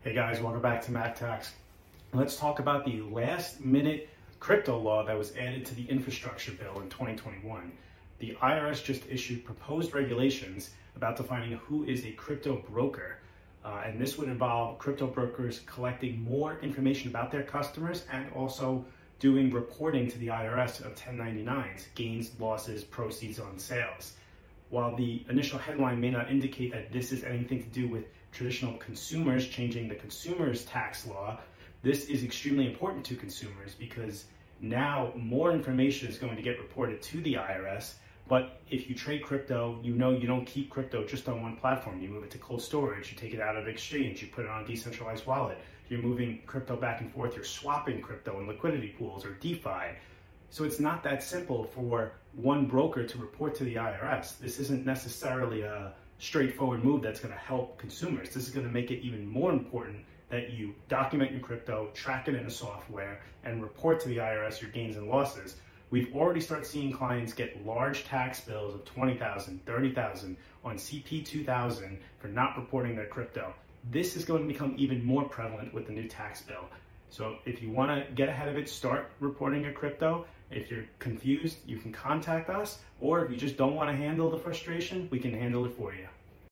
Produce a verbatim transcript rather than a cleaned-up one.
Hey guys, welcome back to Mac Tax. Let's talk about the last minute crypto law that was added to the infrastructure bill in twenty twenty-one. The I R S just issued proposed regulations about defining who is a crypto broker. Uh, and this would involve crypto brokers collecting more information about their customers and also doing reporting to the I R S of ten ninety-nines, gains, losses, proceeds on sales. While the initial headline may not indicate that this is anything to do with traditional consumers changing the consumer's tax law, this is extremely important to consumers because now more information is going to get reported to the I R S. But if you trade crypto, you know you don't keep crypto just on one platform. You move it to cold storage, you take it out of exchange, you put it on a decentralized wallet. You're moving crypto back and forth, you're swapping crypto in liquidity pools or DeFi. So it's not that simple for one broker to report to the I R S. This isn't necessarily a straightforward move that's going to help consumers. This is going to make it even more important that you document your crypto, track it in a software, and report to the I R S your gains and losses. We've already started seeing clients get large tax bills of twenty thousand dollars, thirty thousand dollars on C P two thousand for not reporting their crypto. This is going to become even more prevalent with the new tax bill. So if you want to get ahead of it, start reporting your crypto. If you're confused, you can contact us, or if you just don't want to handle the frustration, we can handle it for you.